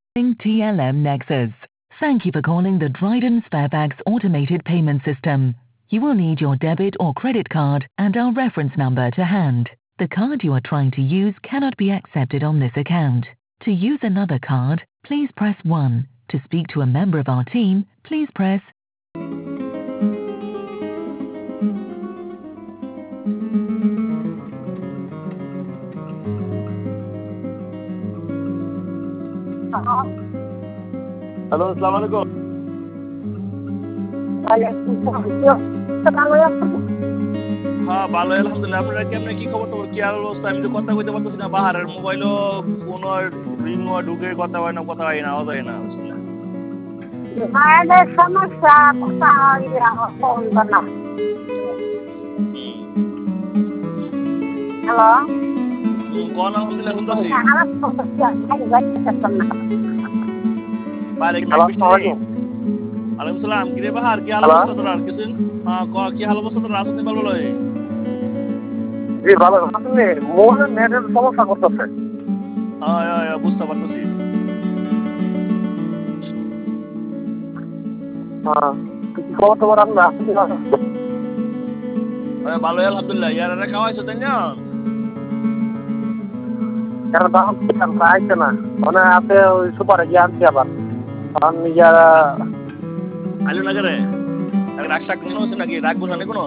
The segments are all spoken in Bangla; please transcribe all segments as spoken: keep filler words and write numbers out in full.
T L M Nexus. Thank you for calling the Dryden Sparebags automated payment system. You will need your debit or credit card and our reference number to hand. The card you are trying to use cannot be accepted on this account. To use another card, please press one. To speak to a member of our team, please press hello, আসসালামু আলাইকুম। হ্যাঁ, ভালো আলহামদুলিল্লাহ। আপনারা কেমনে কি খবর টবর কি আর অবস্থা? আমি তো কথা কইতে পারতেছি না, বাহারের মোবাইলও কোনো রিং ঢুকে কথা হয় না, কথা হয় না, আওয়াজ হয় না। মায়েদের সমস্যা কথা হয় ফোন না। হ্যালো, কোন আলহামদুলিল্লাহ শুনতেছি। আলাইকুম সালাম। কিরে বাহার কি হাল অবস্থা তোর? আর কিছু হ্যাঁ কি হাল অবস্থা তোর? রাজনীতি ভালো বলো। জি ভালো। আসলে মোবাইলের নেটের সমস্যা করতেছে। হ্যাঁ হ্যাঁ বুঝতে পারতেছি। হ্যাঁ কি খবর তোমার? আমরা ভালো আলহামদুলিল্লাহ। ইয়ারা খাওয়াইছো তাই না? কেন দাম আইছে না মানে আছে ওই সুপারে গিয়ে আনছি আবার কারণ ইয়ারা আলু না করে রাগ শাক কোনো হচ্ছে নাকি? রাগ বসানে কোনো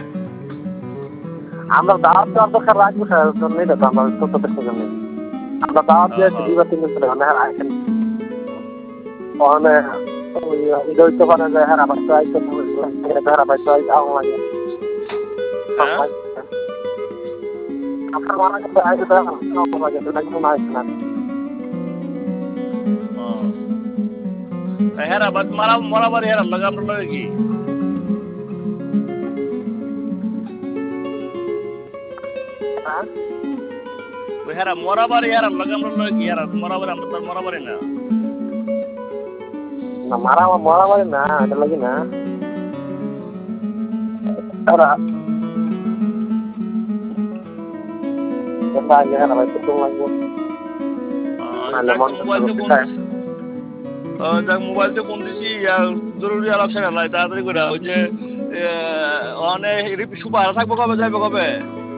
আমরা দাওয়াত দেওয়ার দরকার রাখবো স্যার নেই তো আমরা ছোট দেখতে জন্য আমরা দাওয়াত দিয়েছি দুই বা তিন দিন ধরে মানে আইছেন ওখানে ওই হইতে পারে যে হ্যাঁ আবার তো আইসেন হ্যাঁ আবার তো আইসা লাগে আপনার মারা কাছে আইসে তো লাগে তো নাকি কোনো আইসে না হ্যাঁ বাদ মারা মরা বাড়ি হ্যাঁ লাগা আপনার লাগে কি হ্যাঁ মরা বাড়ি হ্যাঁ লাগা আপনার লাগে কি হ্যাঁ মরা বাড়ি আমরা তো মরা বাড়ি না না মারা মরা বাড়ি না এটা লাগি না তারা এটা হ্যাঁ ভাই তো লাগবে মোবাইল তো ফোন দিছি জরুরি আলাপ সেরা নাই তাড়াতাড়ি করে ওই যে অনেক সুপার থাকবো কবে যাইবো কবে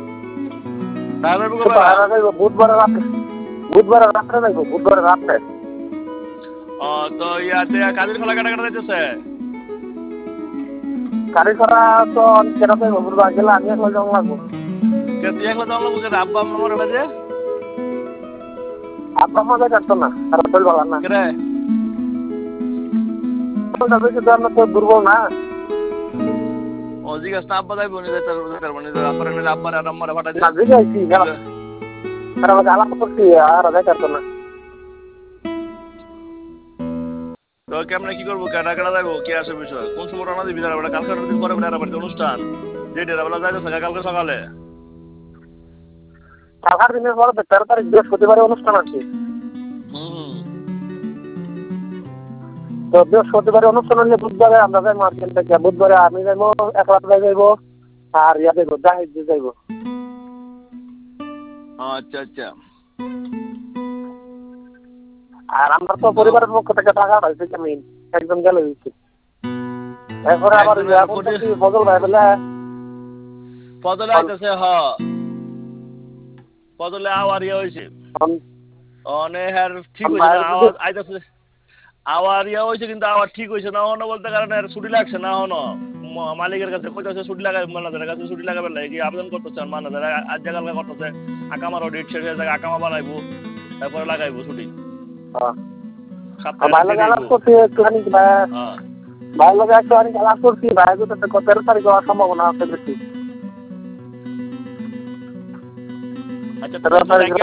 বুধবার রাত্রে বুধবার রাত্রে যাইবো বুধবার রাত্রে ও তো ইয়াতে কাজের খোলা কাটা কাটা যাইতেছে কাজের খোলা তো কেন যাইবো বুধবার গেলে আমি একলা যাওয়া লাগবো কে তুই একলা যাওয়া লাগবো কেন আব্বা আমার বাজে আব্বা মা যাইতো না আর চল বলা না রে দুর্বল না ও জিজ্ঞাস না আব্বা যাইবো নি যাইতে তার মানে আব্বার এনে আব্বার আর আম্মারে ফাটা না জিজ্ঞাসি আর আমাকে আলাপ করছি আর যাইতো না তো কেমনে কি করবো কাটা কাটা যাইবো কি আসে বিষয় কোন সময় রানা দিবি তারা বড় কালকে দিন পরে বড় বাড়িতে অনুষ্ঠান যে ডেরা বেলা যাইতেছে কালকে সকালে কালকার দিনের পরে তেরো তারিখ বৃহস্পতিবারে অনুষ্ঠান আছে হুম তো বৃহস্পতিবারে অনুষ্ঠান হলে বুধবারে আমরা যাই মার্কেট থেকে বুধবারে আমি যাইবো এক রাত যাইবো আর ইয়া যাইবো জাহিদ যাইবো আচ্ছা আচ্ছা আর আমরা তো পরিবারের পক্ষ থেকে টাকা পাইছি আমি একদম গেলে দিচ্ছি এরপরে আবার ফজল ভাই বলে ফজল আইতেছে হ ফজলে আওয়ার ইয়ে হয়েছে অনেক আর ঠিক হয়েছে না আওয়াজ আইতেছে আওয়ার ইয়ে হয়েছে কিন্তু আওয়ার ঠিক হয়েছে না হনো বলতে কারণে ছুটি লাগছে না হনো মালিকের কাছে কইতেছে ছুটি লাগাই ম্যানেজারের কাছে ছুটি লাগাবে লাগে কি আবেদন করতেছে ম্যানেজার আজ জায়গা করতেছে আকামারও ডেট শেষ হয়ে যায় আকামা বানাইবো তারপরে লাগাইবো ছুটি ভালো গালাস করছি একটুখানি ভালো একটুখানি গালাস করছি ভাই তেরো তারিখ হওয়ার সম্ভাবনা আছে বেশি আচ্ছা